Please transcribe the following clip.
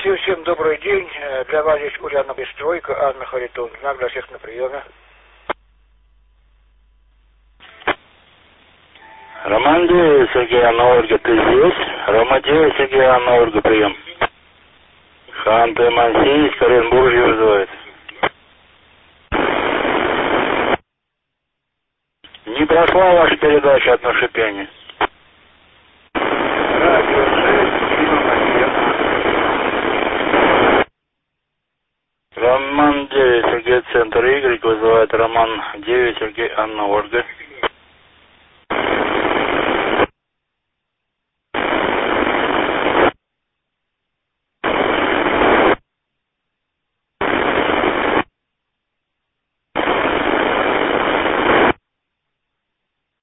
Всем добрый день. Для вас здесь Ульяна Бесстройка, Анна Харитон. Знак для всех на приеме. Роман 9, Сергей, Анна, Ольга, ты здесь? Рома 9, Сергей, Анна, Ольга, прием. Ханты-Мансийск, Оренбург вызывает. Не прошла ваша передача «Одно шипение». Радио 6, Дима Москва. Роман 9, Сергей, Центр Y, вызывает Роман 9, Сергей, Анна, Ольга.